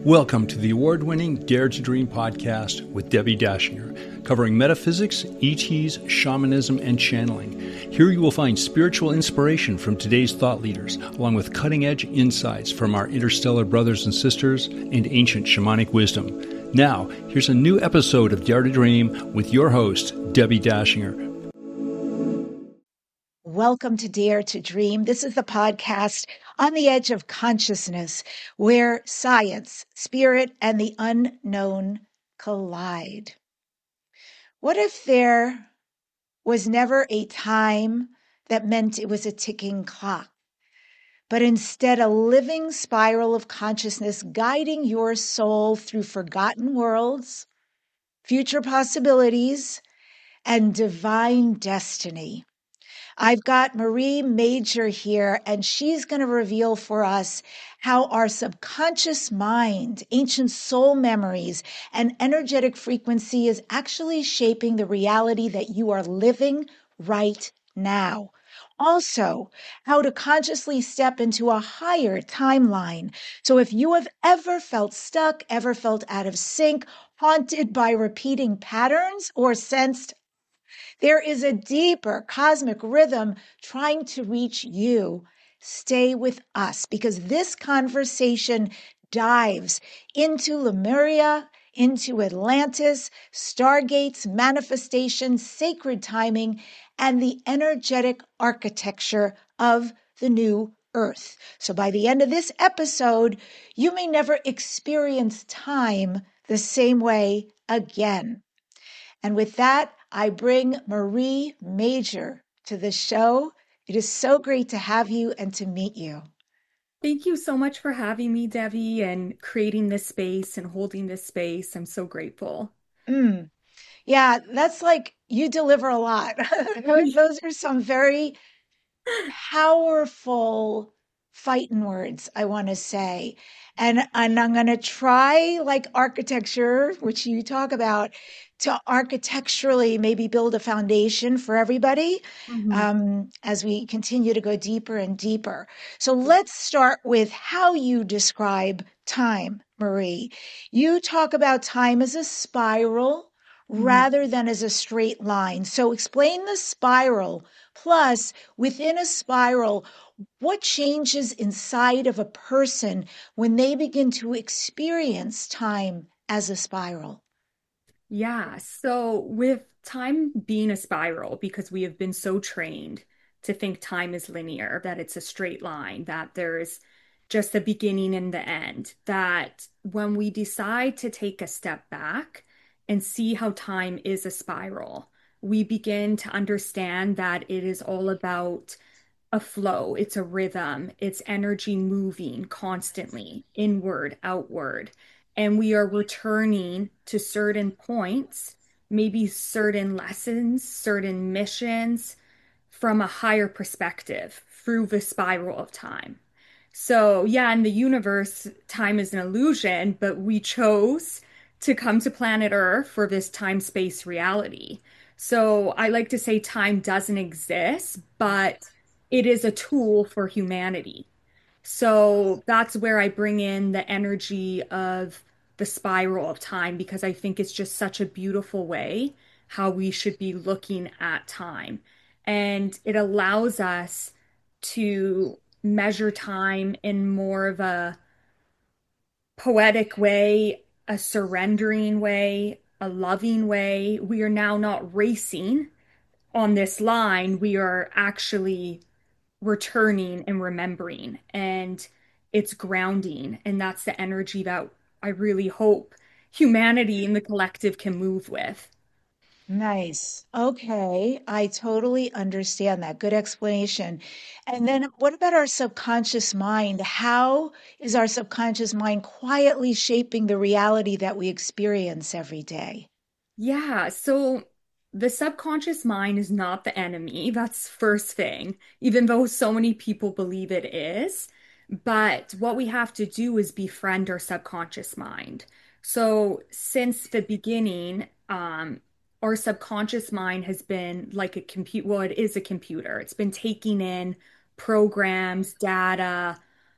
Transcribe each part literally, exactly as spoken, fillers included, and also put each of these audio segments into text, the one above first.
Welcome to the award-winning Dare to Dream podcast with Debbie Dashinger, covering metaphysics, E Ts, shamanism, and channeling. Here you will find spiritual inspiration from today's thought leaders, along with cutting-edge insights from our interstellar brothers and sisters and ancient shamanic wisdom. Now, here's a new episode of Dare to Dream with your host, Debbie Dashinger. Welcome to Dare to Dream. This is the podcast on the edge of consciousness where science, spirit, and the unknown collide. What if there was never a time that meant it was a ticking clock, but instead a living spiral of consciousness guiding your soul through forgotten worlds, future possibilities, and divine destiny? I've got Marie Major here, and she's going to reveal for us how our subconscious mind, ancient soul memories, and energetic frequency is actually shaping the reality that you are living right now. Also, how to consciously step into a higher timeline. So if you have ever felt stuck, ever felt out of sync, haunted by repeating patterns, or sensed there is a deeper cosmic rhythm trying to reach you, stay with us because this conversation dives into Lemuria, into Atlantis, stargates, manifestation, sacred timing, and the energetic architecture of the new Earth. So by the end of this episode, you may never experience time the same way again. And with that, I bring Marie Major to the show. It is so great to have you and to meet you. Thank you so much for having me, Debbie, and creating this space and holding this space. I'm so grateful. Mm. Yeah, that's like you deliver a lot. Those are some very powerful fighting words, I want to say. And, and I'm going to try, like architecture, which you talk about, to architecturally maybe build a foundation for everybody Mm-hmm. um, as we continue to go deeper and deeper. So let's start with how you describe time, Marie. You talk about time as a spiral Mm-hmm. rather than as a straight line. So explain the spiral. Plus, within a spiral, what changes inside of a person when they begin to experience time as a spiral? Yeah, so with time being a spiral, because we have been so trained to think time is linear, that it's a straight line, that there's just a beginning and the end, that when we decide to take a step back and see how time is a spiral, we begin to understand that it is all about a flow, it's a rhythm, it's energy moving constantly, inward, outward. And we are returning to certain points, maybe certain lessons, certain missions from a higher perspective through the spiral of time. So, yeah, in the universe, time is an illusion, but we chose to come to planet Earth for this time-space reality. So, I like to say time doesn't exist, but it is a tool for humanity. So that's where I bring in the energy of the spiral of time because I think it's just such a beautiful way how we should be looking at time. And it allows us to measure time in more of a poetic way, a surrendering way, a loving way. We are now not racing on this line. We are actually returning and remembering, and it's grounding. And that's the energy that I really hope humanity and the collective can move with. Nice. Okay. I totally understand that. Good explanation. And then what about our subconscious mind? How is our subconscious mind quietly shaping the reality that we experience every day? Yeah, so the subconscious mind is not the enemy. That's first thing, even though so many people believe it is. But what we have to do is befriend our subconscious mind. So since the beginning, um, our subconscious mind has been like a compute, well, it is a computer. It's been taking in programs, data,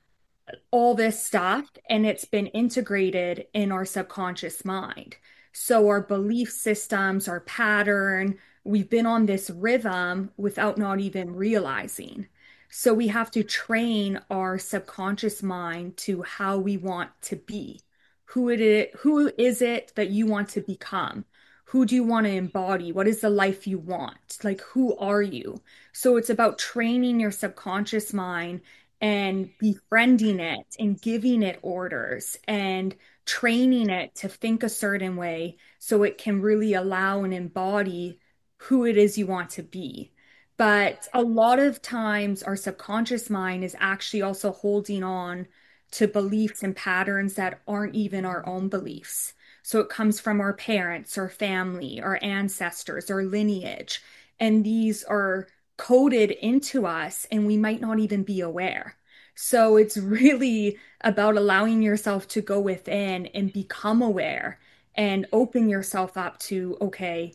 all this stuff and it's been integrated in our subconscious mind. So our belief systems, our pattern, we've been on this rhythm without not even realizing. So we have to train our subconscious mind to how we want to be. Who it is, who is it that you want to become? Who do you want to embody? What is the life you want? Like, who are you? So it's about training your subconscious mind and befriending it and giving it orders and training it to think a certain way so it can really allow and embody who it is you want to be. But a lot of times, our subconscious mind is actually also holding on to beliefs and patterns that aren't even our own beliefs. So it comes from our parents, our family, our ancestors, our lineage. And these are coded into us and we might not even be aware. So it's really about allowing yourself to go within and become aware and open yourself up to, okay,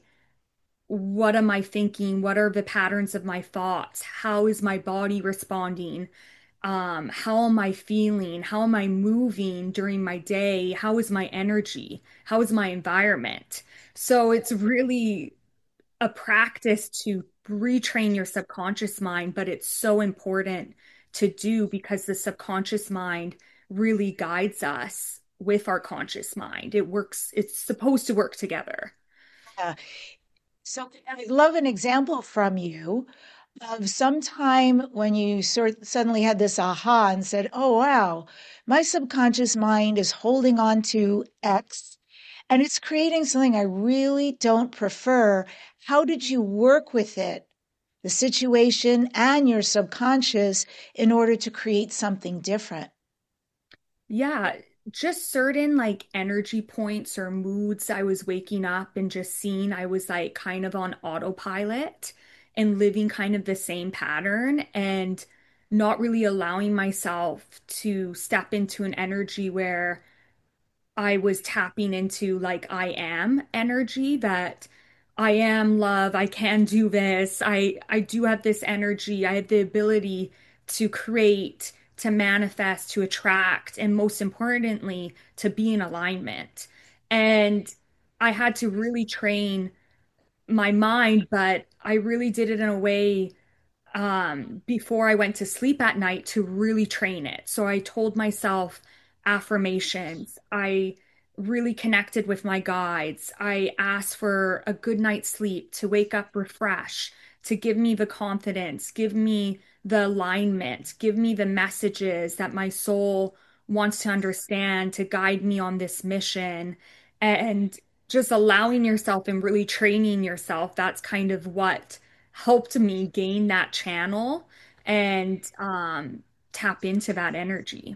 what am I thinking? What are the patterns of my thoughts? How is my body responding? Um, how am I feeling? How am I moving during my day? How is my energy? How is my environment? So it's really a practice to retrain your subconscious mind, but it's so important to do because the subconscious mind really guides us with our conscious mind. It works, it's supposed to work together. Yeah. So I love an example from you of some time when you sort suddenly had this aha and said, "Oh wow, my subconscious mind is holding on to X and it's creating something I really don't prefer." How did you work with it, the situation and your subconscious, in order to create something different? Yeah, just certain like energy points or moods I was waking up and just seeing I was like kind of on autopilot and living kind of the same pattern and not really allowing myself to step into an energy where I was tapping into like I am energy that I am love, I can do this. I I do have this energy. I have the ability to create, to manifest, to attract, and most importantly, to be in alignment. And I had to really train my mind, but I really did it in a way um, before I went to sleep at night to really train it. So I told myself affirmations. I really connected with my guides. I asked for a good night's sleep to wake up refreshed, to give me the confidence, give me the alignment, give me the messages that my soul wants to understand to guide me on this mission. And just allowing yourself and really training yourself, that's kind of what helped me gain that channel and um, tap into that energy.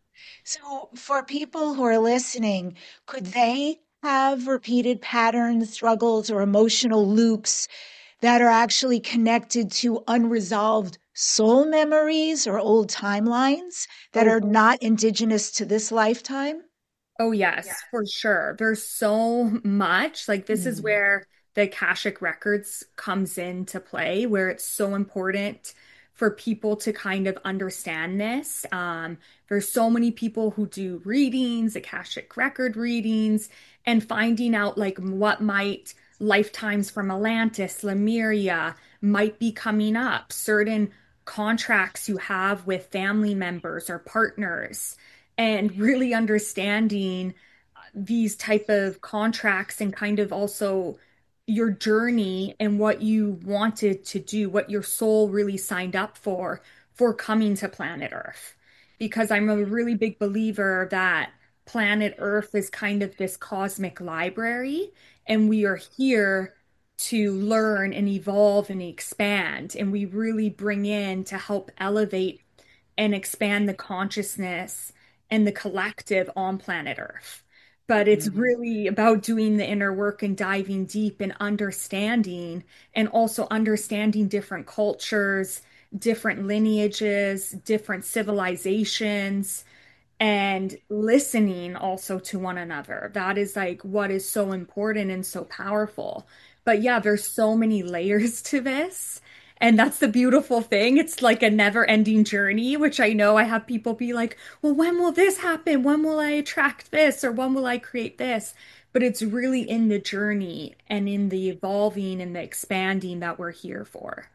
So, for people who are listening, could they have repeated patterns, struggles, or emotional loops that are actually connected to unresolved soul memories or old timelines that Oh, are not indigenous to this lifetime? Oh, yes, for sure. There's so much. Like, this is Hmm. where the Akashic Records comes into play, where it's so important for people to kind of understand this. Um, there's so many people who do readings, Akashic Record readings, and finding out like what might lifetimes from Atlantis, Lemuria might be coming up, certain contracts you have with family members or partners and really understanding these type of contracts and kind of also your journey and what you wanted to do, what your soul really signed up for for coming to planet Earth. Because I'm a really big believer that planet Earth is kind of this cosmic library, and we are here to learn and evolve and expand. And we really bring in to help elevate and expand the consciousness and the collective on planet Earth. But it's Mhm. really about doing the inner work and diving deep and understanding, and also understanding different cultures, different lineages, different civilizations, and listening also to one another. That is like what is so important and so powerful. But yeah, there's so many layers to this. And that's the beautiful thing. It's like a never-ending journey, which I know I have people be like, well, when will this happen? When will I attract this? Or when will I create this? But it's really in the journey and in the evolving and the expanding that we're here for.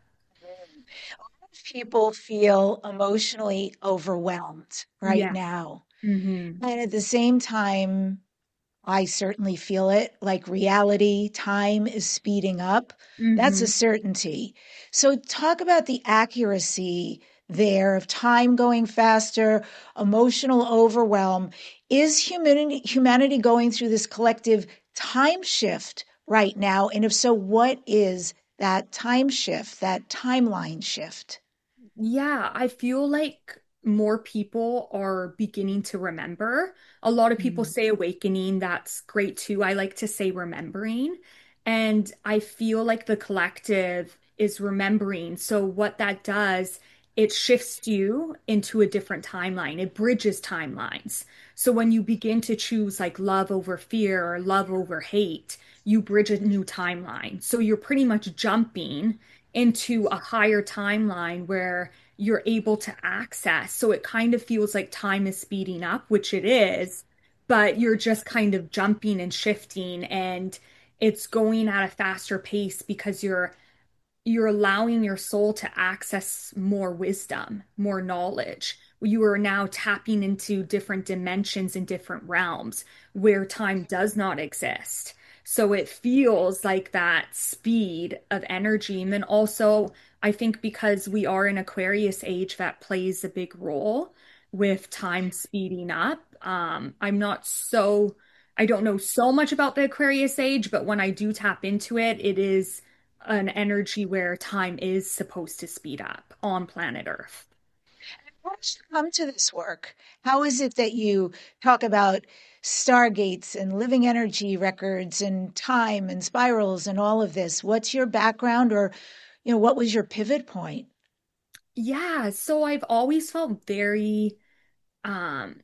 People feel emotionally overwhelmed right Yeah. now. Hmm. And at the same time, I certainly feel it like reality, time is speeding up. That's a Hmm. certainty. So, talk about the accuracy there of time going faster, emotional overwhelm. Is humanity, humanity going through this collective time shift right now? And if so, what is that time shift, that timeline shift? Yeah, I feel like more people are beginning to remember. A lot of people Mm. say awakening. That's great too. I like to say remembering. And I feel like the collective is remembering. So, what that does, it shifts you into a different timeline. It bridges timelines. So, when you begin to choose like love over fear or love over hate, you bridge a new timeline. So, you're pretty much jumping into a higher timeline where you're able to access. So it kind of feels like time is speeding up, which it is, but you're just kind of jumping and shifting and it's going at a faster pace because you're you're allowing your soul to access more wisdom, more knowledge. You are now tapping into different dimensions and different realms where time does not exist. So it feels like that speed of energy. And then also, I think because we are in Aquarius age, that plays a big role with time speeding up. Um, I'm not so, I don't know so much about the Aquarius age, but when I do tap into it, it is an energy where time is supposed to speed up on planet Earth. How did you come to this work? How is it that you talk about stargates and living energy records and time and spirals and all of this? What's your background, or, you know, what was your pivot point? Yeah, so I've always felt very um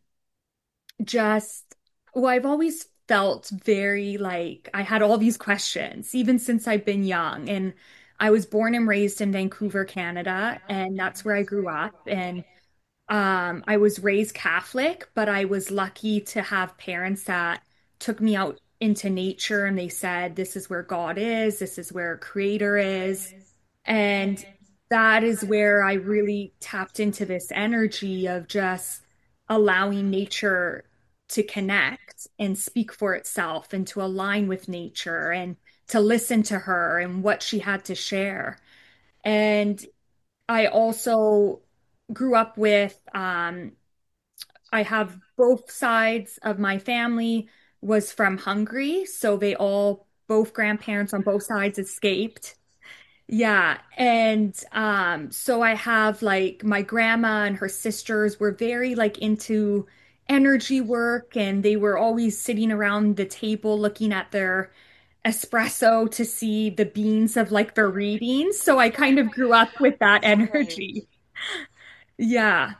just well, I've always felt very like I had all these questions, even since I've been young. And I was born and raised in Vancouver, Canada, and that's where I grew up. And Um, I was raised Catholic, but I was lucky to have parents that took me out into nature and they said, this is where God is, this is where Creator is. And that is where I really tapped into this energy of just allowing nature to connect and speak for itself and to align with nature and to listen to her and what she had to share. And I also grew up with um I have both sides of my family was from Hungary, so they all both grandparents on both sides escaped. Yeah, and um so I have like my grandma and her sisters were very like into energy work and they were always sitting around the table looking at their espresso to see the beans of like their readings. So I kind of grew up with that Right. energy. Yeah.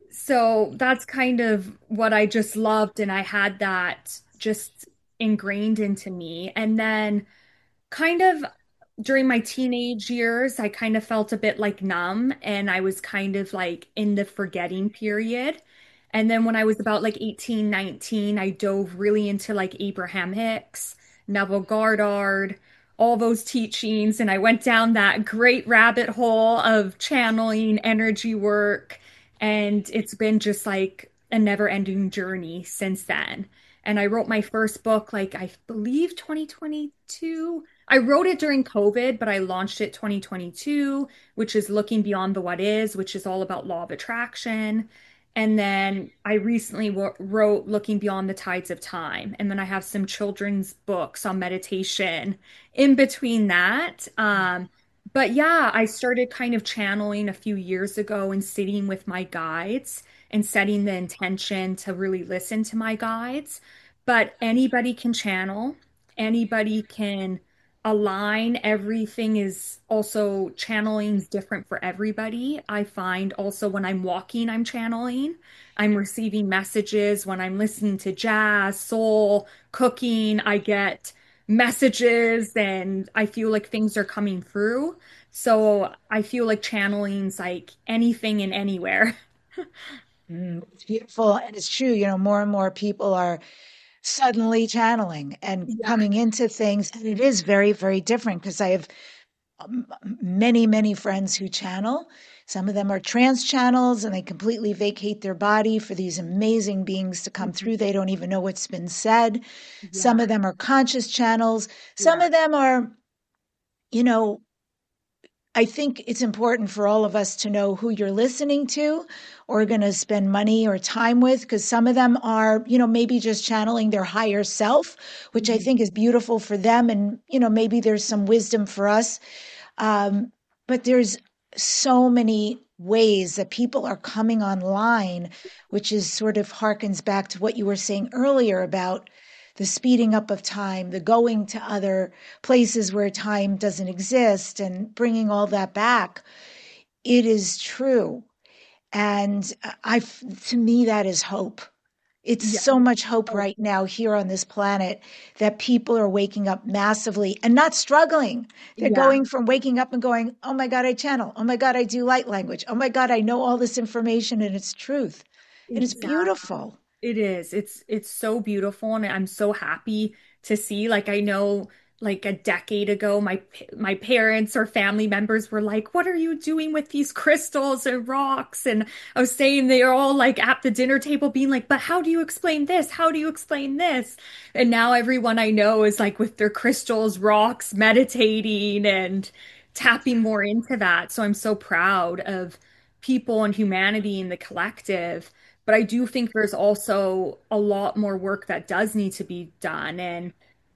So that's kind of what I just loved, and I had that just ingrained into me. And then, kind of during my teenage years, I kind of felt a bit like numb, and I was kind of like in the forgetting period. And then, when I was about like eighteen, nineteen, I dove really into like Abraham Hicks, Neville Goddard, all those teachings, and I went down that great rabbit hole of channeling energy work and it's been just like a never-ending journey since then. And I wrote my first book, like I believe twenty twenty-two. I wrote it during COVID, but I launched it twenty twenty-two, which is Looking Beyond the What Is, which is all about law of attraction. And then I recently w wrote Looking Beyond the Tides of Time. And then I have some children's books on meditation in between that. Um, but yeah, I started kind of channeling a few years ago and sitting with my guides and setting the intention to really listen to my guides. But anybody can channel, anybody can align. Everything is also channeling is different for everybody. I find also when I'm walking, I'm channeling. I'm receiving messages when I'm listening to jazz, soul, cooking. I get messages and I feel like things are coming through. So I feel like channeling's like anything and anywhere. Mm, it's beautiful. And it's true, you know, more and more people are suddenly channeling and Yeah. coming into things. And it is very, very different because I have um, many, many friends who channel. Some of them are trance channels and they completely vacate their body for these amazing beings to come Mhm. through. They don't even know what's been said. Some Yeah. of them are conscious channels. Some Yeah. of them are, you know, I think it's important for all of us to know who you're listening to or going to spend money or time with, because some of them are, you know, maybe just channeling their higher self, which I Mhm. think is beautiful for them. And, you know, maybe there's some wisdom for us. Um, but there's so many ways that people are coming online, which is sort of harkens back to what you were saying earlier about the speeding up of time, the going to other places where time doesn't exist, and bringing all that back. It is true. And I, to me, that is hope. It's Yeah. so much hope Oh, right now here on this planet that people are waking up massively and not struggling. They're yeah, going from waking up and going, oh my God, I channel. Oh my God, I do light language. Oh my God, I know all this information and it's truth. And it's exactly. beautiful. It is. It's it's so beautiful and I'm so happy to see. Like I know like a decade ago my my parents or family members were like, "What are you doing with these crystals and rocks?" And I was saying they're all like at the dinner table being like, "But how do you explain this? How do you explain this?" And now everyone I know is like with their crystals, rocks, meditating and tapping more into that. So I'm so proud of people and humanity and the collective, but I do think there's also a lot more work that does need to be done. And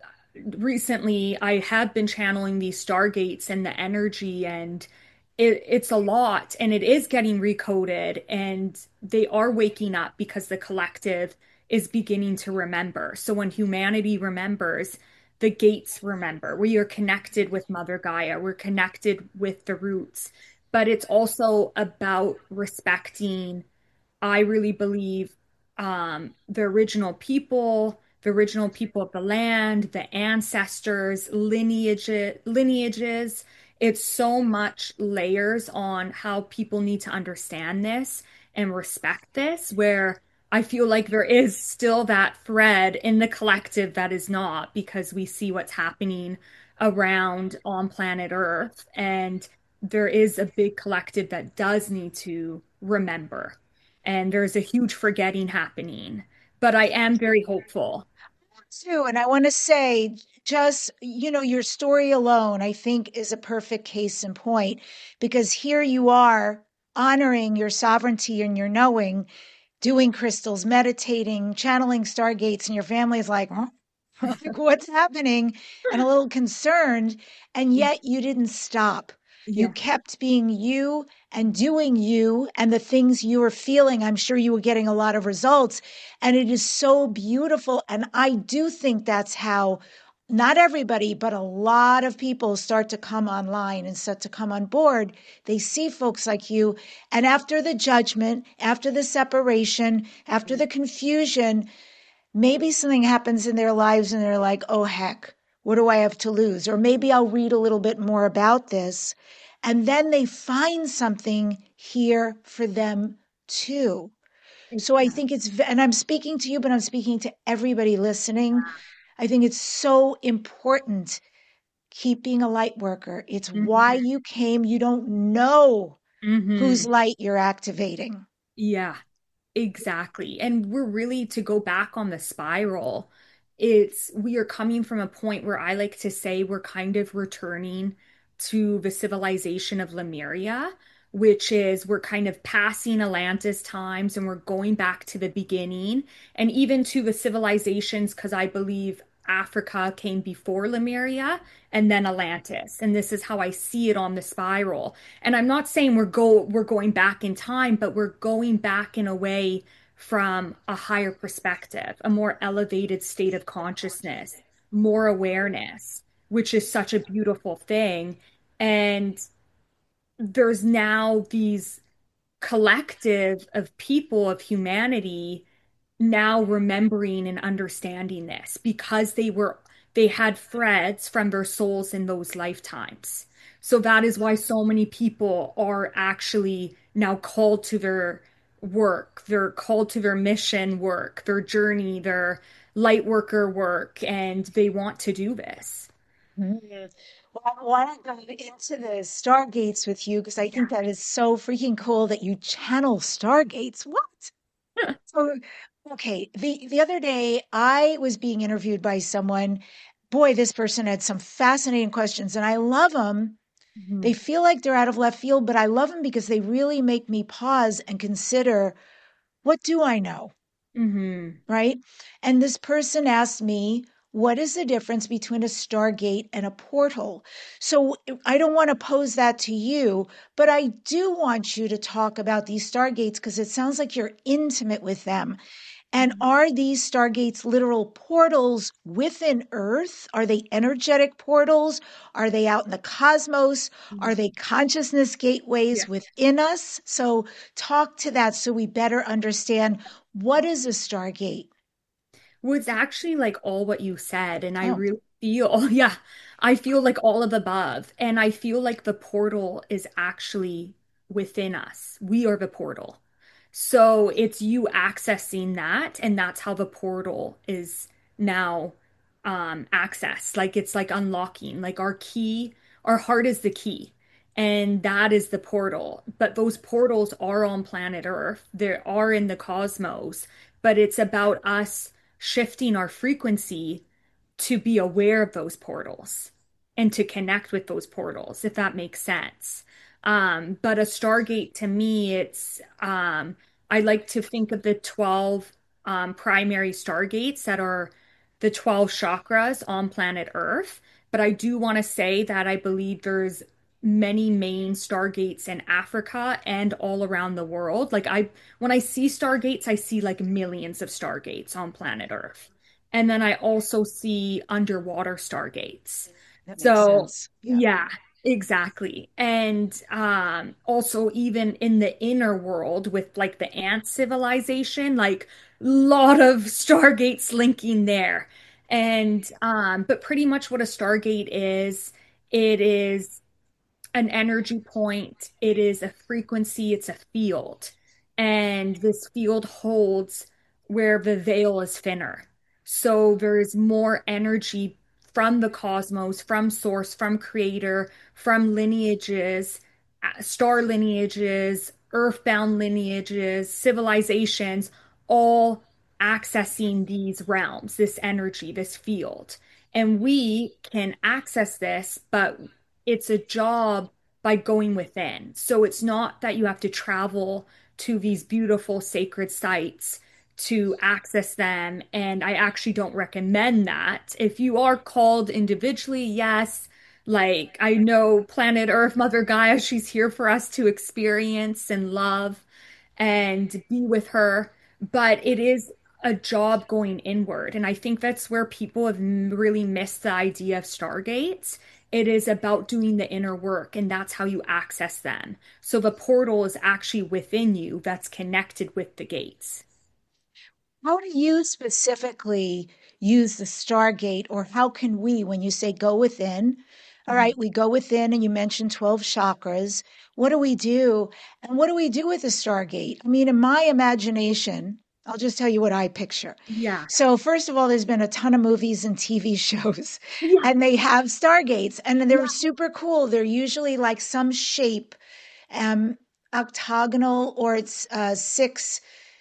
recently, I have been channeling these stargates and the energy, and it, it's a lot, and it is getting recoded, and they are waking up because the collective is beginning to remember. So when humanity remembers, the gates remember. We are connected with Mother Gaia, we're connected with the roots, but it's also about respecting, I really believe, um, the original people, the original people of the land, the ancestors, lineage, lineages. It's so much layers on how people need to understand this and respect this, where I feel like there is still that thread in the collective that is not, because we see what's happening around on planet Earth. And there is a big collective that does need to remember, and there's a huge forgetting happening. But I am very hopeful. Too. And I want to say, just, you know, your story alone, I think, is a perfect case in point because here you are honoring your sovereignty and your knowing, doing crystals, meditating, channeling stargates, and your family is like, huh? Like, what's happening? And a little concerned. And yet you didn't stop. You Yeah. kept being you and doing you and the things you were feeling. I'm sure you were getting a lot of results. And it is so beautiful. And I do think that's how not everybody, but a lot of people start to come online and start to come on board. They see folks like you. And after the judgment, after the separation, after the confusion, maybe something happens in their lives and they're like, oh, heck, what do I have to lose? Or maybe I'll read a little bit more about this. And then they find something here for them too. So I think Exactly. it's, and I'm speaking to you, but I'm speaking to everybody listening. I think it's so important. Keep being a light worker. It's why Hmm. you came. You don't know whose Hmm. light you're activating. Yeah. Exactly. And we're really, to go back on the spiral, it's we are coming from a point where I like to say we're kind of returning to the civilization of Lemuria, which is we're kind of passing Atlantis times and we're going back to the beginning and even to the civilizations, because I believe Africa came before Lemuria and then Atlantis. And this is how I see it on the spiral. And I'm not saying we're go we're going back in time, but we're going back in a way from a higher perspective, a more elevated state of consciousness, more awareness, which is such a beautiful thing. And there's now these collective of people, of humanity, now remembering and understanding this because they were they had threads from their souls in those lifetimes. So that is why so many people are actually now called to their work, they're called to their mission work, their journey, their light worker work, and they want to do this. Mhm. Well, I want to go into the stargates with you because I think that is so freaking cool that you channel stargates. What? Yeah. So, okay, the the other day I was being interviewed by someone. Boy, this person had some fascinating questions, and I love them. They Mhm. feel like they're out of left field, but I love them because they really make me pause and consider, what do I know? Mhm. Right? And this person asked me, what is the difference between a stargate and a portal? So I don't want to pose that to you, but I do want you to talk about these stargates because it sounds like you're intimate with them. And are these stargates literal portals within Earth? Are they energetic portals? Are they out in the cosmos? Are Mhm. they consciousness Yeah. gateways within us? So talk to that so we better understand, what is a stargate? Was actually like all what you said, and I Oh, really feel, yeah, I feel like all of the above, and I feel like the portal is actually within us. We are the portal. So it's you accessing that, and that's how the portal is now um accessed. Like it's like unlocking, like our key, our heart is the key. And that is the portal. But those portals are on planet Earth. They are in the cosmos, but it's about us shifting our frequency to be aware of those portals and to connect with those portals, if that makes sense. Um, but a Stargate to me, it's um, I like to think of the twelve um, primary stargates that are the twelve chakras on planet Earth. But I do want to say that I believe there's many main stargates in Africa and all around the world. Like I when I see stargates, I see like millions of stargates on planet Earth. And then I also see underwater stargates. that makes So, sense. Yeah. yeah, exactly. And um also even in the inner world with like the ant civilization, like lot of stargates linking there. And um but pretty much what a stargate is, it is an energy point, it is a frequency, it's a field. And this field holds where the veil is thinner. So there's more energy from the cosmos, from source, from creator, from lineages, uh, star lineages, earthbound lineages, civilizations, all accessing these realms, this energy, this field. And we can access this, but it's a job by going within. So it's not that you have to travel to these beautiful sacred sites to access them. And I actually don't recommend that. If you are called individually, yes. Like I know planet Earth, Mother Gaia, she's here for us to experience and love and be with her. But it is a job going inward. And I think that's where people have really missed the idea of stargates. It is about doing the inner work, and that's how you access them. So the portal is actually within you that's connected with the gates. How do you specifically use the Stargate, or how can we, when you say go within? All right, we go within, and you mentioned twelve chakras. What do we do? And what do we do with the Stargate? I mean, in my imagination, I'll just tell you what I picture. Yeah. So, first of all, there's been a ton of movies and T V shows, Yeah. and they have Stargates, and they're Yeah. super cool. They're usually like some shape, um, octagonal, or it's uh, six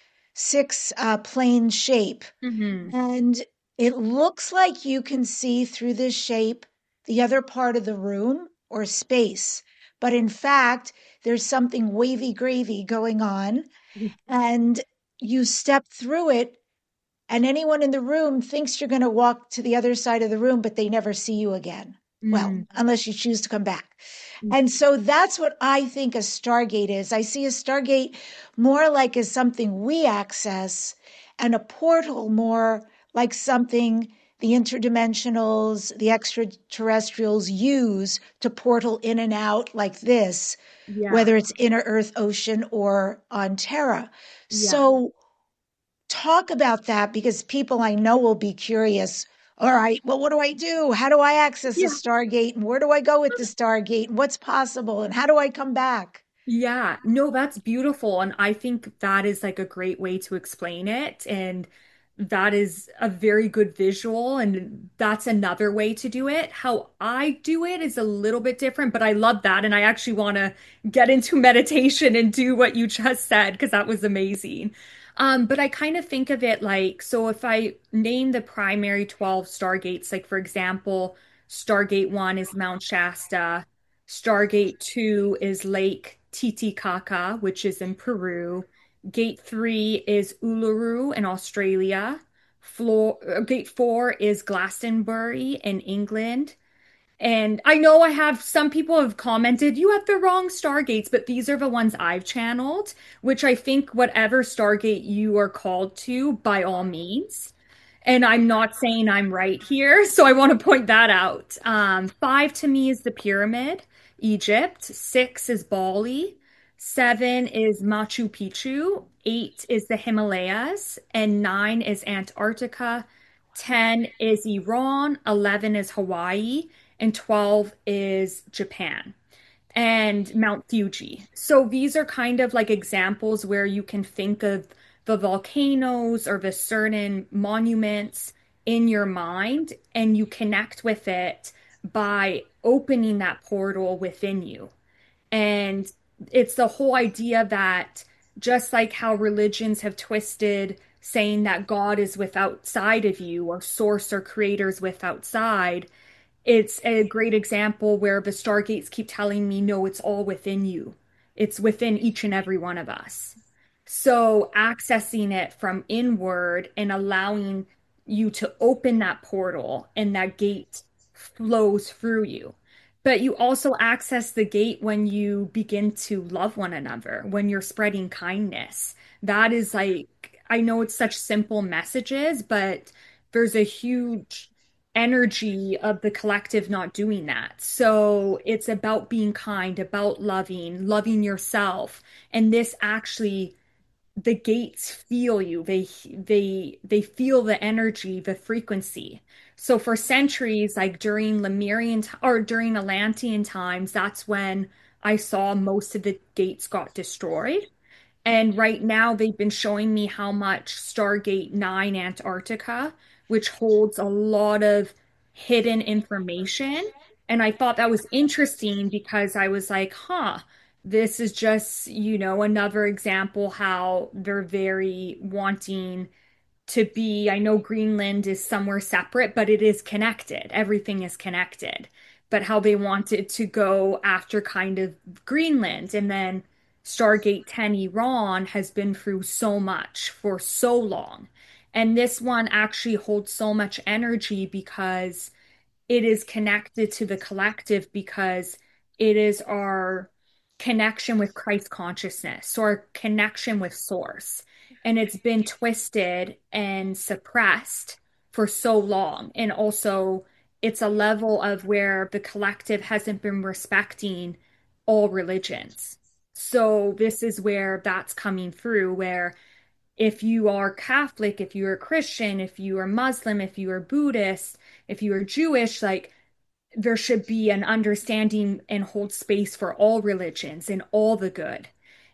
six uh, plane shape. Hmm. And it looks like you can see through this shape the other part of the room or space. But in fact, there's something wavy gravy going on, and you step through it, and anyone in the room thinks you're going to walk to the other side of the room, but they never see you again. Well, Mm. unless you choose to come back. And so that's what I think a Stargate is. I see a Stargate more like as something we access, and a portal more like something the interdimensionals, the extraterrestrials use to portal in and out like this, Yeah. whether it's inner Earth, ocean, or on Terra. Yeah. So talk about that because people I know will be curious. All right. Well, what do I do? How do I access a Yeah. Stargate? And where do I go with the Stargate? And what's possible? And how do I come back? Yeah, no, that's beautiful. And I think that is like a great way to explain it. And that is a very good visual. And that's another way to do it. How I do it is a little bit different, but I love that. And I actually want to get into meditation and do what you just said because that was amazing. Um, but I kind of think of it like, so if I name the primary twelve stargates, like for example, Stargate one is Mount Shasta. Stargate two is Lake Titicaca, which is in Peru. Gate three is Uluru in Australia. Floor, uh, gate four is Glastonbury in England. And I know I have some people have commented, you have the wrong Stargates, but these are the ones I've channeled, which I think whatever Stargate you are called to, by all means. And I'm not saying I'm right here, so I want to point that out. Um, five to me is the pyramid, Egypt. Six is Bali. Seven is Machu Picchu. Eight is the Himalayas. And nine is Antarctica. Ten is Iran. Eleven is Hawaii. And twelve is Japan and Mount Fuji. So these are kind of like examples where you can think of the volcanoes or the certain monuments in your mind and you connect with it by opening that portal within you. And it's the whole idea that just like how religions have twisted saying that God is with outside of you or source or creators with outside, it's a great example where the stargates keep telling me, no, it's all within you. It's within each and every one of us. So accessing it from inward and allowing you to open that portal and that gate flows through you. But you also access the gate when you begin to love one another, when you're spreading kindness. That is like, I know it's such simple messages, but there's a huge energy of the collective not doing that. So it's about being kind, about loving, loving yourself. And this actually, the gates feel you. They they they feel the energy, the frequency. So for centuries, like during Lemurian t- or during Atlantean times, that's when I saw most of the gates got destroyed. And right now, they've been showing me how much Stargate nine Antarctica, which holds a lot of hidden information. And I thought that was interesting because I was like, huh, this is just, you know, another example how they're very wanting to be. I know Greenland is somewhere separate, but it is connected. Everything is connected. But how they wanted to go after kind of Greenland and then Stargate ten Iran has been through so much for so long. And this one actually holds so much energy because it is connected to the collective because it is our connection with Christ consciousness, so our connection with source. And it's been twisted and suppressed for so long. And also, it's a level of where the collective hasn't been respecting all religions. So, this is where that's coming through, where if you are Catholic, if you are Christian, if you are Muslim, if you are Buddhist, if you are Jewish, like there should be an understanding and hold space for all religions and all the good.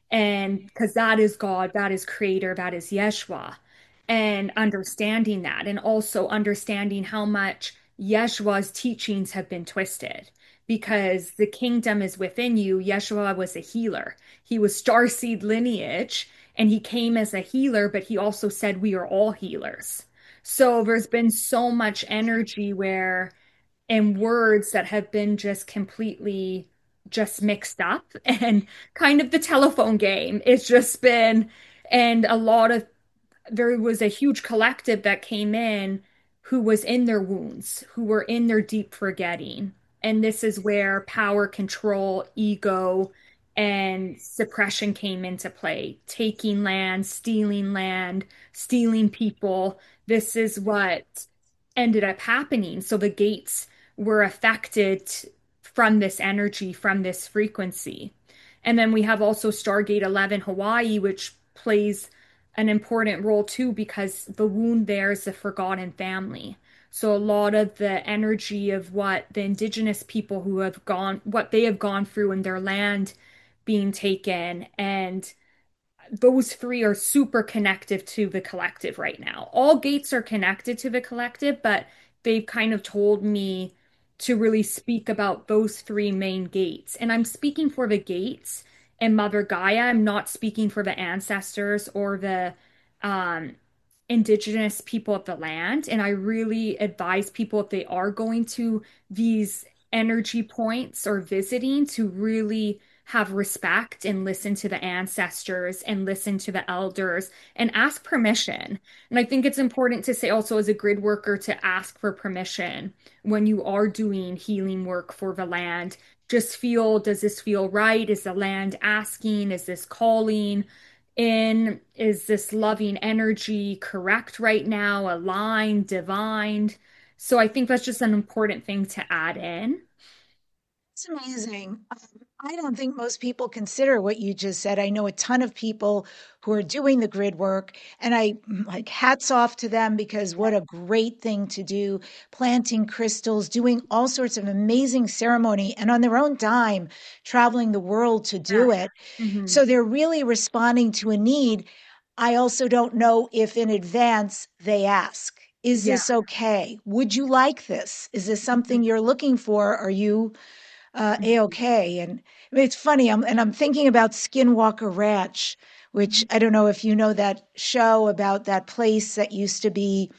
And because that is God, that is Creator, that is Yeshua. And understanding that, and also understanding how much Yeshua's teachings have been twisted. Because the kingdom is within you. Yeshua was a healer. He was starseed lineage, and he came as a healer, but he also said we are all healers. So there's been so much energy where and words that have been just completely just mixed up and kind of the telephone game. It's just been, and a lot of there was a huge collective that came in who was in their wounds, who were in their deep forgetting. And this is where power, control, ego, and suppression came into play. Taking land, stealing land, stealing people. This is what ended up happening. So the gates were affected from this energy, from this frequency. And then we have also Stargate eleven Hawaii, which plays an important role too because the wound there is the forgotten family. So a lot of the energy of what the indigenous people who have gone, what they have gone through in their land being taken, and those three are super connected to the collective right now. All gates are connected to the collective, but they've kind of told me to really speak about those three main gates. And I'm speaking for the gates and Mother Gaia. I'm not speaking for the ancestors or the um, indigenous people of the land. And I really advise people if they are going to these energy points or visiting to really have respect and listen to the ancestors and listen to the elders and ask permission. And I think it's important to say also as a grid worker to ask for permission when you are doing healing work for the land. Just feel, does this feel right? Is the land asking? Is this calling in? Is this loving energy correct right now? Aligned, divined? So I think that's just an important thing to add in. It's amazing. Um, I don't think most people consider what you just said. I know a ton of people who are doing the grid work, and I like hats off to them because what a great thing to do, planting crystals, doing all sorts of amazing ceremony, and on their own dime, traveling the world to Yeah. do it. Mhm. So they're really responding to a need. I also don't know if in advance they ask, is Yeah. this okay? Would you like this? Is this something Mhm. you're looking for? Are you uh, Mhm. a-okay? And I mean, it's funny, I'm, and I'm thinking about Skinwalker Ranch, which I don't know if you know that show about that place that used to be,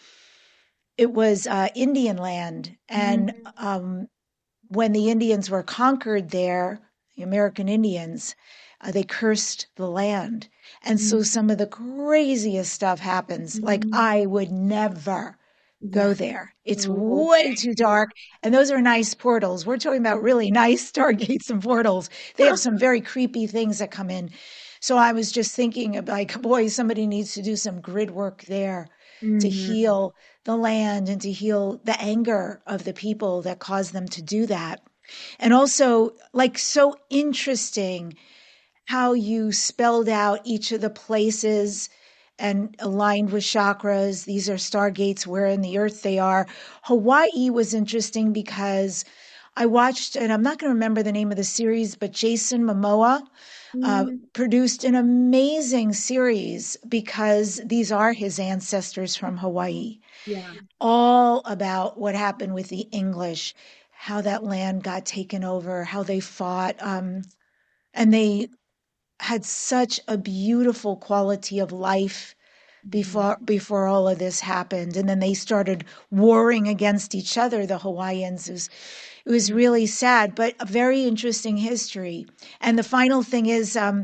it was uh, Indian land. And Mhm. um, when the Indians were conquered there, the American Indians, uh, they cursed the land. And so Mhm. some of the craziest stuff happens. Like, Mhm. I would never go Yeah. there. It's Oh, way too dark. And those are nice portals. We're talking about really nice stargates and portals. They have some very creepy things that come in. So I was just thinking of like, boy, somebody needs to do some grid work there to Mhm. heal the land and to heal the anger of the people that caused them to do that. And also, like, so interesting how you spelled out each of the places and aligned with chakras. These are stargates, where in the earth they are. Hawaii was interesting because I watched, and I'm not going to remember the name of the series, but Jason Momoa uh, Mhm. produced an amazing series because these are his ancestors from Hawaii, Yeah. all about what happened with the English, how that land got taken over, how they fought. Um, and they had such a beautiful quality of life Mhm. before before all of this happened, and then they started warring against each other, the Hawaiians. It was, it was really sad, but a very interesting history. And the final thing is, um,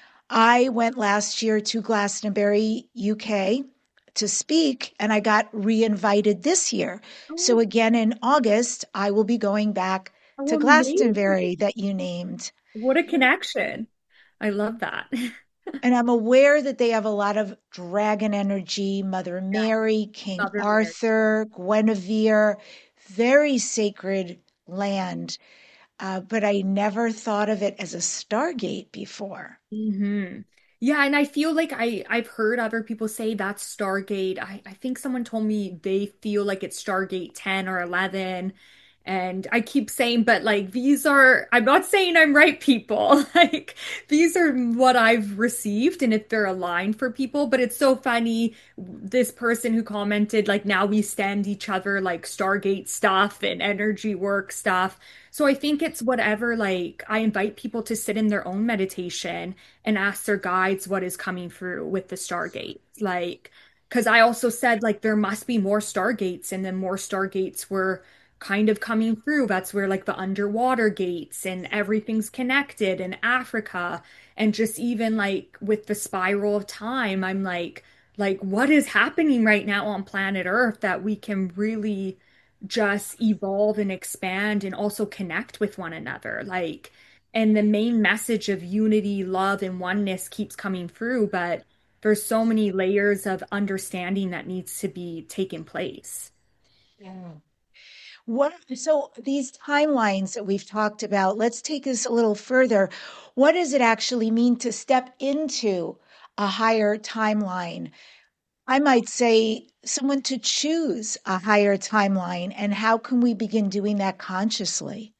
I went last year to Glastonbury, U K, to speak, and I got re-invited this year. So Oh, again in August, I will be going back oh, to amazing. Glastonbury that you named. What a connection. I love that. And I'm aware that they have a lot of dragon energy, Mother Yeah. Mary, King Southern Mary. Arthur, Guinevere, very sacred land. Uh, but I never thought of it as a Stargate before. hmm Yeah, and I feel like I I've heard other people say that's Stargate. I I think someone told me they feel like it's Stargate ten or eleven. And I keep saying, but like these are, I'm not saying I'm right, people. Like these are what I've received, and if they're aligned for people, but it's so funny. This person who commented, like, now we stand each other like Stargate stuff and energy work stuff. So I think it's whatever, like, I invite people to sit in their own meditation and ask their guides what is coming through with the Stargates. Like, because I also said, like, there must be more Stargates, and then more Stargates were kind of coming through. That's where, like, the underwater gates and everything's connected in Africa. And just even like with the spiral of time, I'm like, like, what is happening right now on planet Earth that we can really just evolve and expand and also connect with one another? Like, and the main message of unity, love, and oneness keeps coming through, but there's so many layers of understanding that needs to be taking place. Yeah. What, so these timelines that we've talked about, let's take this a little further. What does it actually mean to step into a higher timeline. I might say someone to choose a higher timeline. And how can we begin doing that consciously?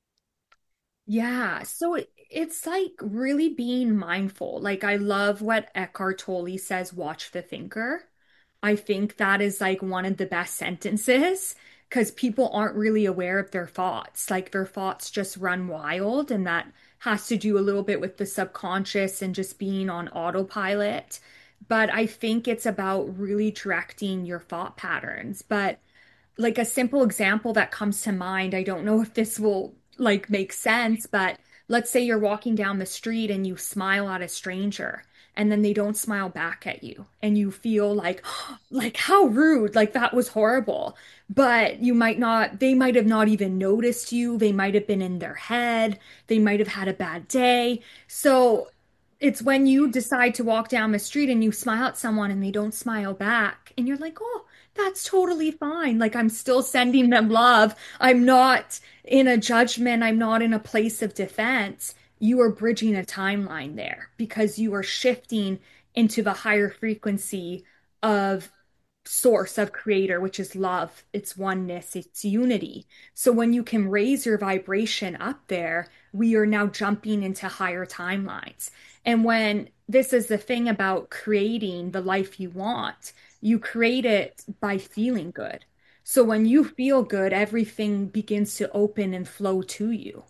Yeah, so it, it's like really being mindful. Like I love what Eckhart Tolle says, watch the thinker. I think that is like one of the best sentences because people aren't really aware of their thoughts. Like their thoughts just run wild, and that has to do a little bit with the subconscious and just being on autopilot. But I think it's about really directing your thought patterns. But like a simple example that comes to mind, I don't know if this will like make sense, but let's say you're walking down the street and you smile at a stranger and then they don't smile back at you and you feel like like how rude, like that was horrible. But you might not, they might have not even noticed you. They might have been in their head. They might have had a bad day. So it's when you decide to walk down the street and you smile at someone and they don't smile back and you're like, "Oh, that's totally fine. Like I'm still sending them love. I'm not in a judgment. I'm not in a place of defense." You are bridging a timeline there because you are shifting into the higher frequency of source of creator, which is love, it's oneness, it's unity. So when you can raise your vibration up there, we are now jumping into higher timelines. And when this is the thing about creating the life you want, you create it by feeling good. So when you feel good, everything begins to open and flow to you.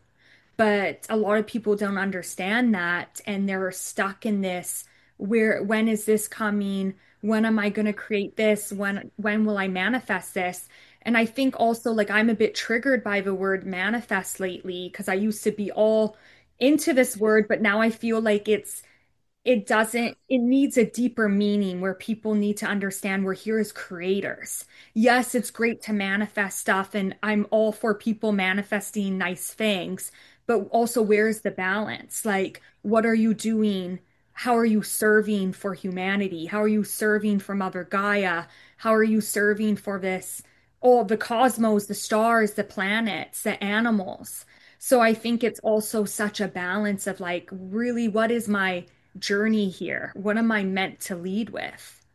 But a lot of people don't understand that and they're stuck in this, where when is this coming? When am I going to create this? When when will I manifest this? And I think also like I'm a bit triggered by the word manifest lately because I used to be all into this word, but now I feel like it's it doesn't, it needs a deeper meaning where people need to understand we're here as creators. Yes, it's great to manifest stuff, and I'm all for people manifesting nice things, but also where's the balance? Like, what are you doing? How are you serving for humanity? How are you serving for Mother Gaia? How are you serving for this, all the cosmos, the stars, the planets, the animals? So I think it's also such a balance of like, really, what is my journey here? What am I meant to lead with?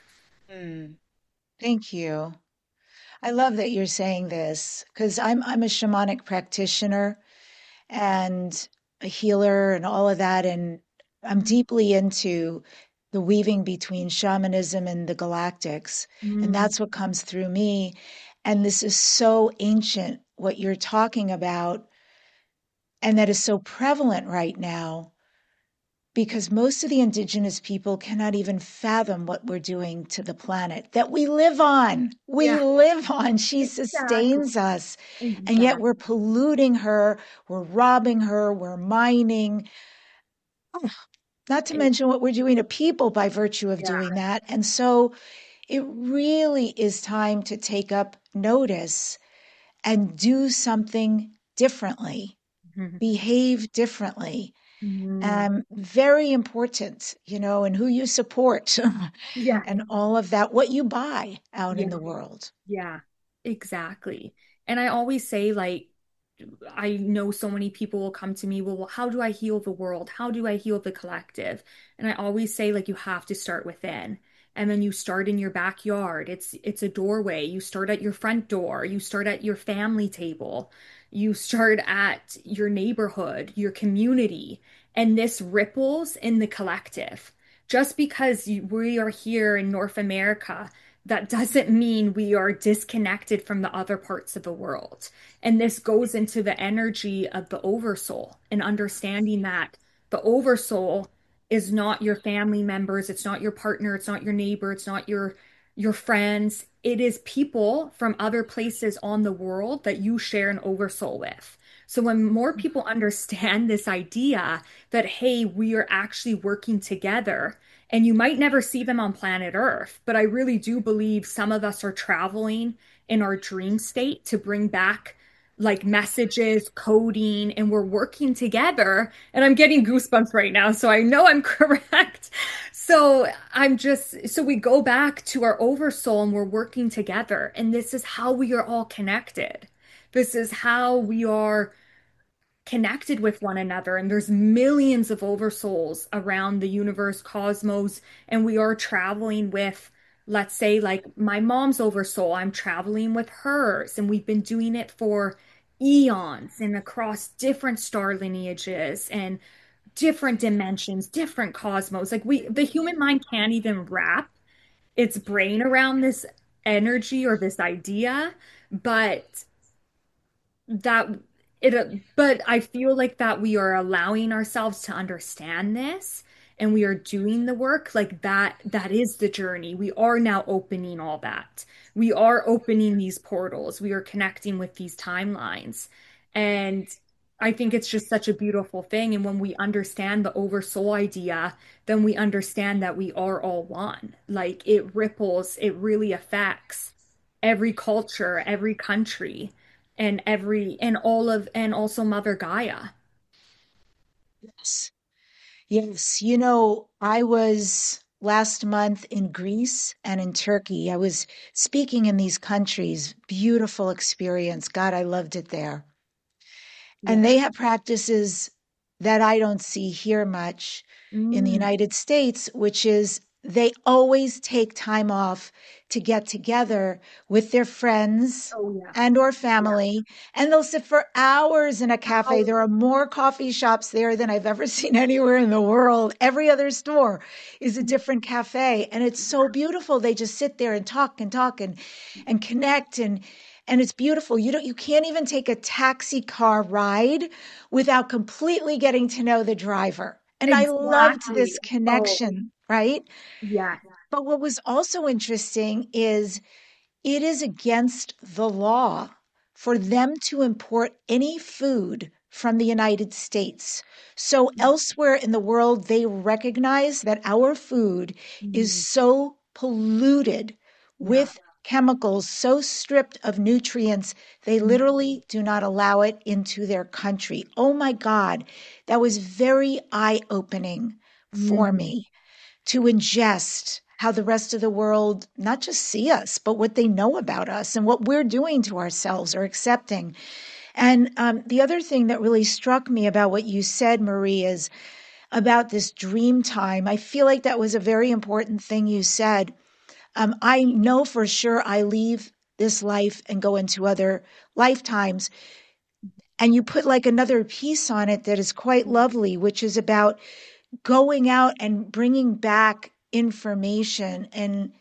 Hmm. Thank you. I love that you're saying this because I'm I'm a shamanic practitioner and a healer and all of that, and I'm deeply into the weaving between shamanism and the galactics, and Mm, that's what comes through me. And this is so ancient what you're talking about, and that is so prevalent right now because most of the indigenous people cannot even fathom what we're doing to the planet that we live on. We yeah, live on. She exactly. sustains us. And yet Exactly. we're polluting her, we're robbing her, we're mining. Oh, not to mention what we're doing to people by virtue of Yeah. doing that. And so it really is time to take up notice and do something differently, Mhm. behave differently. Mhm. Um, very important, you know, and who you support Yeah. and all of that, what you buy out in Yeah. the world. Yeah. Exactly. And I always say, like, I know so many people will come to me, well, how do I heal the world? How do I heal the collective? And I always say, like, you have to start within. And then you start in your backyard. It's it's a doorway. You start at your front door. You start at your family table. You start at your neighborhood, your community. And this ripples in the collective. Just because you, we are here in North America, that doesn't mean we are disconnected from the other parts of the world. And this goes into the energy of the oversoul and understanding that the oversoul is not your family members, it's not your partner, it's not your neighbor, it's not your your friends. It is people from other places on the world that you share an oversoul with. So when more people understand this idea that, hey, we are actually working together, and you might never see them on planet Earth, but I really do believe some of us are traveling in our dream state to bring back like messages, coding, and we're working together. And I'm getting goosebumps right now, so I know I'm correct. So I'm just, so we go back to our oversoul and we're working together. And this is how we are all connected. This is how we are connected with one another, and there's millions of oversouls around the universe, cosmos, and we are traveling with, let's say, like my mom's oversoul, I'm traveling with hers, and we've been doing it for eons and across different star lineages and different dimensions, different cosmos. Like we, the human mind can't even wrap its brain around this energy or this idea, but that it but I feel like that we are allowing ourselves to understand this and we are doing the work like that that is the journey. We are now opening all that. We are opening these portals. We are connecting with these timelines. And I think it's just such a beautiful thing. And when we understand the oversoul idea, then we understand that we are all one. Like it ripples, it really affects every culture, every country and every and all of and also Mother Gaia. Yes. Yes. You know, I was last month in Greece and in Turkey. I was speaking in these countries. Beautiful experience. God, I loved it there. And Yeah. they have practices that I don't see here much in the Mm. United States, which is they always take time off to get together with their friends Oh yeah. and or Yeah. family, and they'll sit for hours in a cafe. Oh, There are more coffee shops there than I've ever seen anywhere in the world. Every other store is a different cafe, and it's so beautiful. They just sit there and talk and talk and and connect, and and it's beautiful. You don't you can't even take a taxi car ride without completely getting to know the driver. And I loved exactly. this Oh, connection, right? yeah. But what was also interesting is it is against the law for them to import any food from the United States. So elsewhere in the world, they recognize that our food is Mm. so polluted Yeah. with chemicals, so stripped of nutrients, they Mm. literally do not allow it into their country. Oh my God, that was very eye-opening for Mm. me to ingest how the rest of the world not just see us, but what they know about us and what we're doing to ourselves or accepting. And um, the other thing that really struck me about what you said, Marie, is about this dream time. I feel like that was a very important thing you said. Um, I know for sure I leave this life and go into other lifetimes. And you put like another piece on it that is quite lovely, which is about going out and bringing back information, and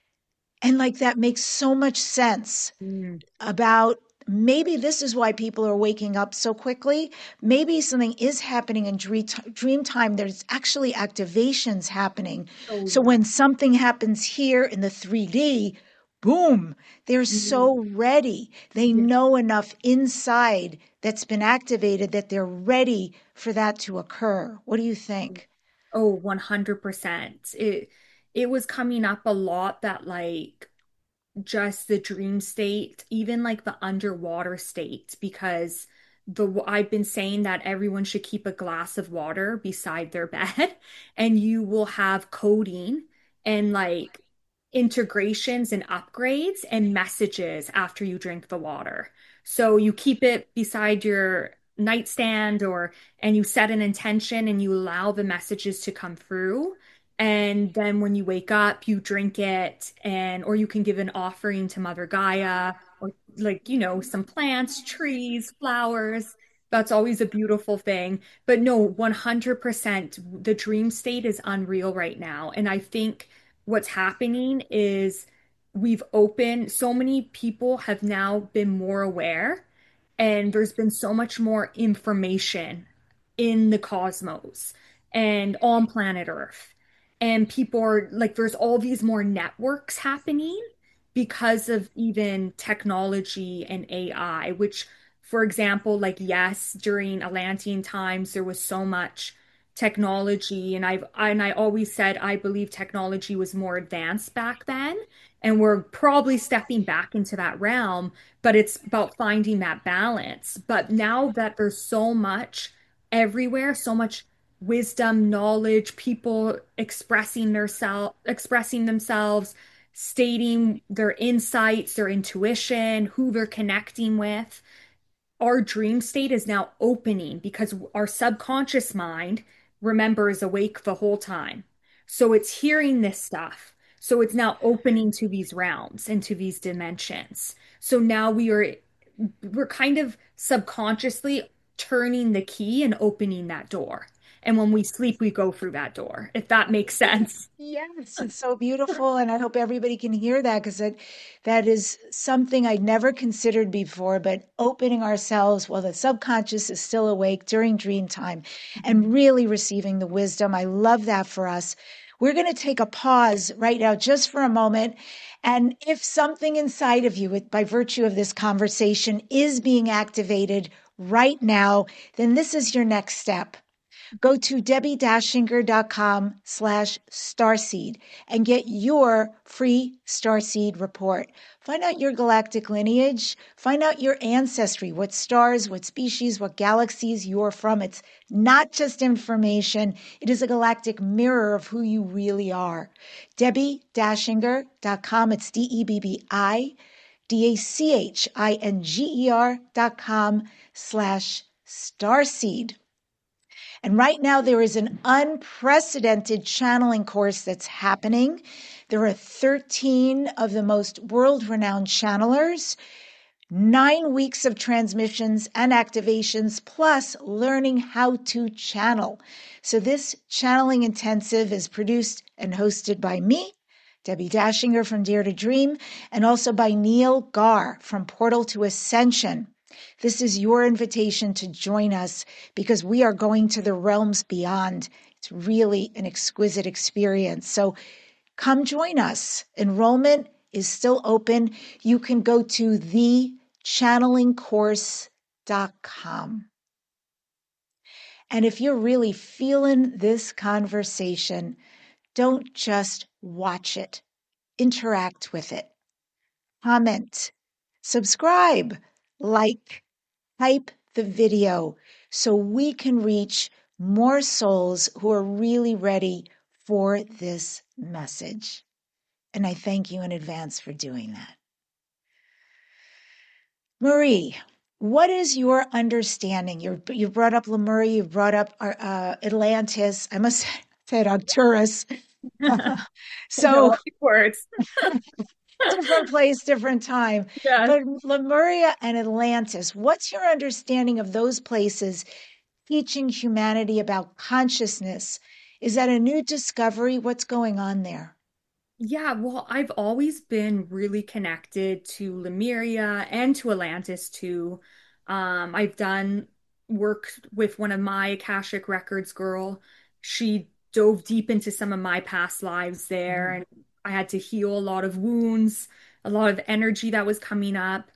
and like that makes so much sense Mm. about maybe this is why people are waking up so quickly. Maybe something is happening in dream, dream time. There's actually activations happening. Oh So yeah. when something happens here in the three D, boom, they're Mm. so ready. They Yeah. know enough inside that's been activated that they're ready for that to occur. What do you think? Oh, one hundred percent. It it was coming up a lot that like just the dream state, even like the underwater state, because the I've been saying that everyone should keep a glass of water beside their bed, and you will have coding and like integrations and upgrades and messages after you drink the water. So you keep it beside your nightstand or and you set an intention and you allow the messages to come through. And then when you wake up, you drink it and or you can give an offering to Mother Gaia or like, you know, some plants, trees, flowers. That's always a beautiful thing. But no, one hundred percent the dream state is unreal right now. And I think what's happening is we've opened, so many people have now been more aware, and there's been so much more information in the cosmos and on planet Earth. And people are like, there's all these more networks happening because of even technology and A I, which, for example, like, yes, during Atlantean times, there was so much technology. And I've, and I always said, I believe technology was more advanced back then. And we're probably stepping back into that realm, but it's about finding that balance. But now that there's so much everywhere, so much wisdom, knowledge, people expressing their self, expressing themselves, stating their insights, their intuition, who they're connecting with. our dream state is now opening because our subconscious mind, remember, is awake the whole time. So it's hearing this stuff. So it's now opening to these realms and to these dimensions. So now we are we're kind of subconsciously turning the key and opening that door. And when we sleep, we go through that door, if that makes sense. Yes, it's so beautiful, and I hope everybody can hear that because that that is something I'd never considered before. But opening ourselves while the subconscious is still awake during dream time, and really receiving the wisdom. I love that for us. We're going to take a pause right now, just for a moment. And if something inside of you, by virtue of this conversation, is being activated right now, then this is your next step. Go to debbie-shinger.com slash starseed and get your free starseed report. Find out your galactic lineage. Find out your ancestry, what stars, what species, what galaxies you're from. It's not just information. It is a galactic mirror of who you really are. debbie dash shinger dot com. It's D E B B I D A C H I N G E R dot com slash starseed. And right now, there is an unprecedented channeling course that's happening. There are thirteen of the most world-renowned channelers, nine weeks of transmissions and activations, plus learning how to channel. So this channeling intensive is produced and hosted by me, Debbie Dashinger from Dare to Dream, and also by Neil Gar from Portal to Ascension. This is your invitation to join us because we are going to the realms beyond. It's really an exquisite experience. So come join us. Enrollment is still open. You can go to the channeling course dot com. And if you're really feeling this conversation, don't just watch it. Interact with it. Comment, subscribe, like, type the video so we can reach more souls who are really ready for this message. And I thank you in advance for doing that. Marie, what is your understanding? You're, you brought up Lemuria, you brought up uh, Atlantis. I must have said Arcturus. So words. different place, different time. Yeah. But Lemuria and Atlantis, what's your understanding of those places teaching humanity about consciousness? Is that a new discovery? What's going on there? Yeah, well, I've always been really connected to Lemuria and to Atlantis too. Um, I've done work with one of my Akashic Records girl. She dove deep into some of my past lives there, and I had to heal a lot of wounds, a lot of energy that was coming up.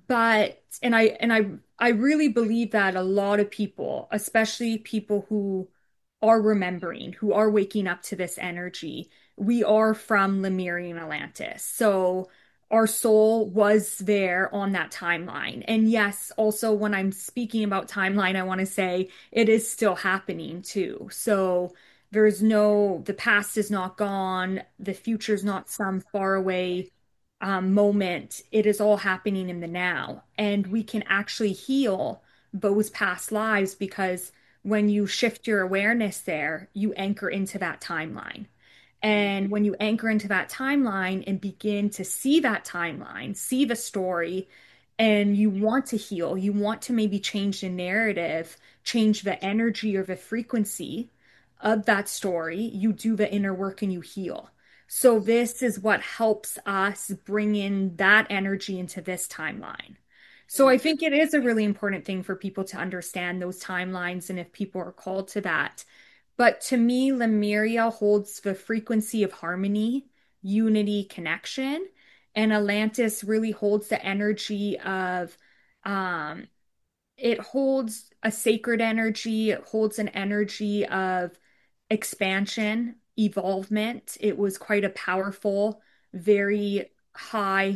But and I and I I really believe that a lot of people, especially people who are remembering, who are waking up to this energy, we are from Lemurian Atlantis. So our soul was there on that timeline. And yes, also when I'm speaking about timeline, I want to say it is still happening too. So there's no, the past is not gone, the future's not some far away um, moment. It is all happening in the now. And we can actually heal those past lives because when you shift your awareness there, you anchor into that timeline. And when you anchor into that timeline and begin to see that timeline, see the story, and you want to heal, you want to maybe change the narrative, change the energy or the frequency of that story, you do the inner work and you heal. So this is what helps us bring in that energy into this timeline. So I think it is a really important thing for people to understand those timelines and if people are called to that. But to me, Lemuria holds the frequency of harmony, unity, connection, and Atlantis really holds the energy of um it holds a sacred energy, it holds an energy of expansion, evolvement. It was quite a powerful, very high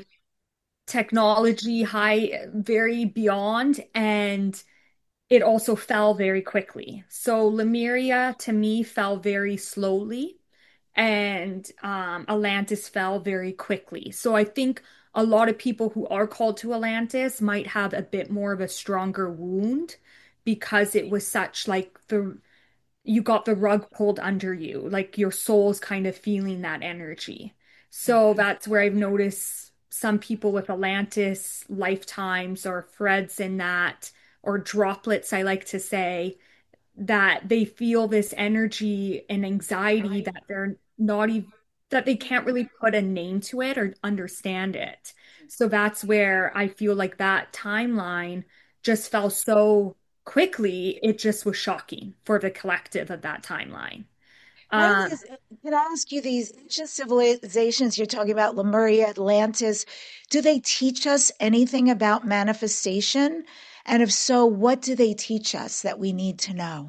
technology, high, very beyond, and it also fell very quickly. So Lemuria to me fell very slowly, and um, Atlantis fell very quickly. So I think a lot of people who are called to Atlantis might have a bit more of a stronger wound because it was such like the you got the rug pulled under you, like your soul's kind of feeling that energy. So that's where I've noticed some people with Atlantis lifetimes or threads in that, or droplets, I like to say, that they feel this energy and anxiety that they're not even that they can't really put a name to it or understand it. So that's where I feel like that timeline just fell so quickly, it just was shocking for the collective of that timeline. How do Um, these, can I ask you, these ancient civilizations you're talking about, Lemuria, Atlantis, do they teach us anything about manifestation? And if so, what do they teach us that we need to know?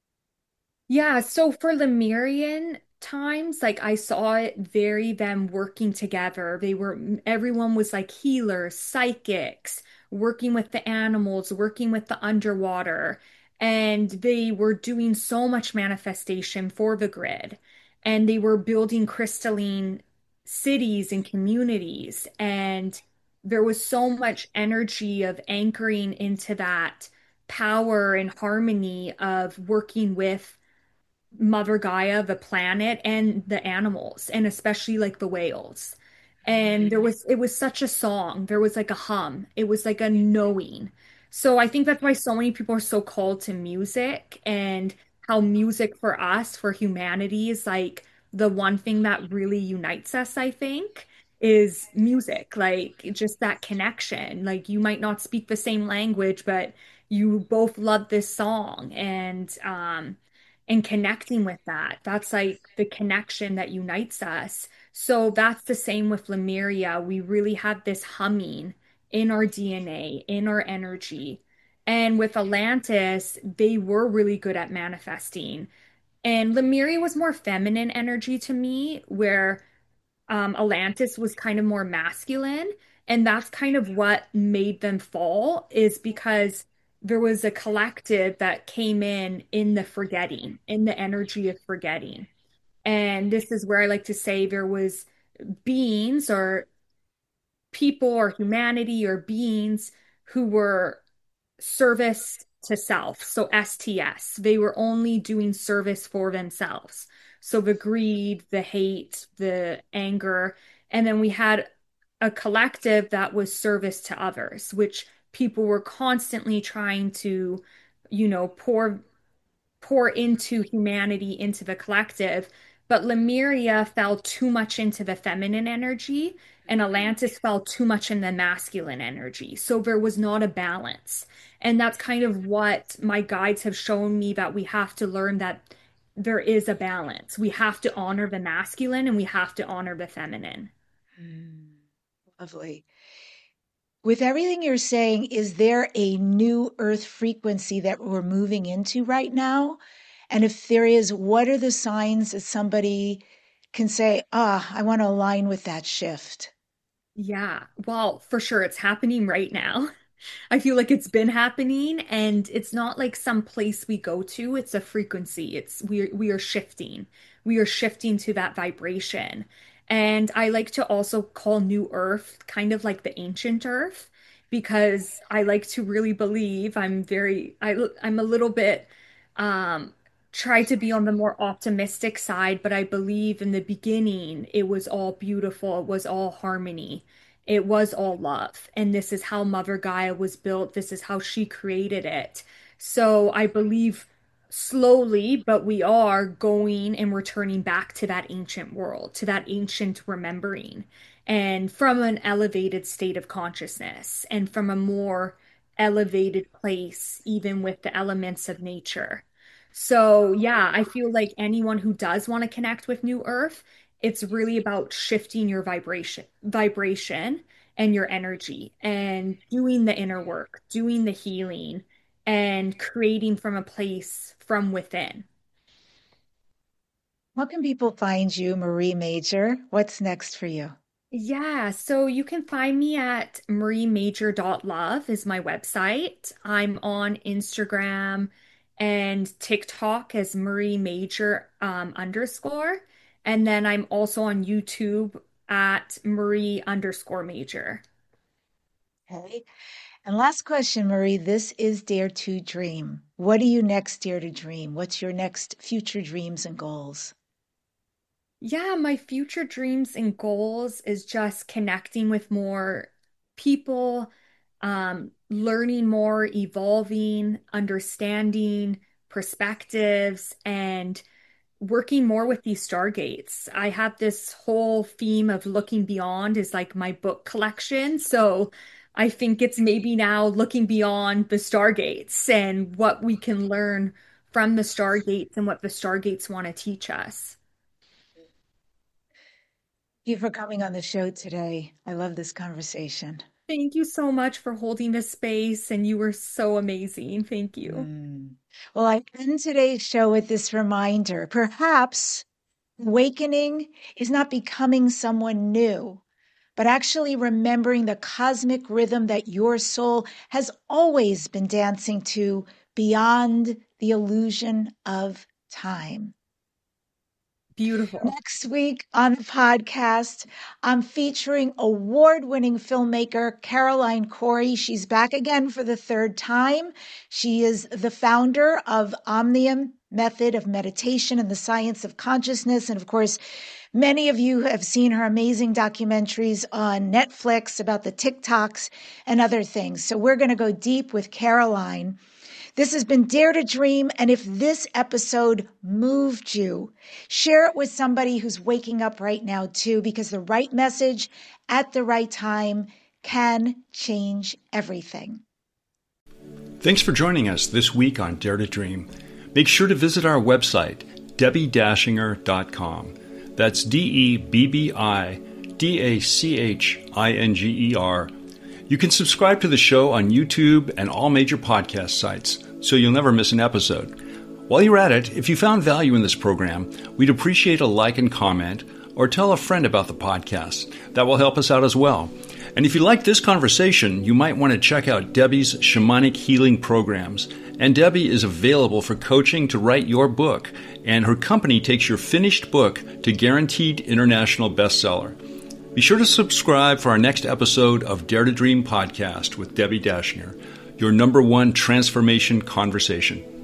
Yeah, so for Lemurian times, like I saw it very them working together. They were everyone was like healers, psychics, working with the animals, working with the underwater, and they were doing so much manifestation for the grid. And they were building crystalline cities and communities. And there was so much energy of anchoring into that power and harmony of working with Mother Gaia, the planet, and the animals, and especially like the whales. And there was, it was such a song. There was like a hum. It was like a knowing. So I think that's why so many people are so called to music and how music for us, for humanity, is like the one thing that really unites us, I think, is music. Like just that connection. Like you might not speak the same language, but you both love this song. And, um, and connecting with that. That's like the connection that unites us. So that's the same with Lemuria. We really have this humming in our D N A, in our energy. And with Atlantis, they were really good at manifesting. And Lemuria was more feminine energy to me, where um, Atlantis was kind of more masculine. And that's kind of what made them fall, is because there was a collective that came in in the forgetting, in the energy of forgetting. And this is where I like to say there was beings or people or humanity or beings who were service to self. So S T S, they were only doing service for themselves. So the greed, the hate, the anger. And then we had a collective that was service to others, which people were constantly trying to, you know, pour pour into humanity, into the collective. But Lemuria fell too much into the feminine energy, and Atlantis fell too much in the masculine energy. So there was not a balance. And that's kind of what my guides have shown me, that we have to learn that there is a balance. We have to honor the masculine and we have to honor the feminine. Hmm, lovely. With everything you're saying, is there a new earth frequency that we're moving into right now? And if there is, what are the signs that somebody can say, ah, I want to align with that shift? Yeah, well, for sure, it's happening right now. I feel like it's been happening, and it's not like some place we go to, it's a frequency. It's we we are shifting. We are shifting to that vibration. And I like to also call New Earth kind of like the ancient Earth, because I like to really believe I'm very I I'm a little bit um try to be on the more optimistic side, but I believe in the beginning it was all beautiful, it was all harmony. It was all love. And this is how Mother Gaia was built. This is how she created it. So I believe slowly, but we are going and returning back to that ancient world, to that ancient remembering, and from an elevated state of consciousness and from a more elevated place, even with the elements of nature. So, yeah, I feel like anyone who does want to connect with New Earth, it's really about shifting your vibration vibration and your energy and doing the inner work, doing the healing and creating from a place from within. How can people find you, Marie Major? What's next for you? Yeah, so you can find me at marie major dot love is my website. I'm on Instagram and TikTok as Marie Major um, underscore. And then I'm also on YouTube at Marie underscore major. Okay. And last question, Marie, this is Dare to Dream. What do you next dare to dream? What's your next future dreams and goals? Yeah, my future dreams and goals is just connecting with more people, um, learning more, evolving, understanding perspectives, and working more with these stargates. I have this whole theme of looking beyond is like my book collection. So I think it's maybe now looking beyond the stargates and what we can learn from the stargates and what the stargates want to teach us. Thank you for coming on the show today. I love this conversation. Thank you so much for holding this space, and you were so amazing. Thank you. Mm. Well, I end today's show with this reminder. Perhaps awakening is not becoming someone new, but actually remembering the cosmic rhythm that your soul has always been dancing to beyond the illusion of time. Beautiful. Next week on the podcast, I'm featuring award-winning filmmaker Caroline Corey. She's back again for the third time. She is the founder of Omnium Method of Meditation and the Science of Consciousness. And of course, many of you have seen her amazing documentaries on Netflix about the TikToks and other things. So we're going to go deep with Caroline. This has been Dare to Dream, and if this episode moved you, share it with somebody who's waking up right now too, because the right message at the right time can change everything. Thanks for joining us this week on Dare to Dream. Make sure to visit our website, debbie dashinger dot com. That's D E B B I D A C H I N G E R. You can subscribe to the show on YouTube and all major podcast sites, so you'll never miss an episode. While you're at it, if you found value in this program, we'd appreciate a like and comment, or tell a friend about the podcast. That will help us out as well. And if you like this conversation, you might want to check out Debbie's shamanic healing programs. And Debbie is available for coaching to write your book, and her company takes your finished book to guaranteed international bestseller. Be sure to subscribe for our next episode of Dare to Dream podcast with Debbie Dashner, your number one transformation conversation.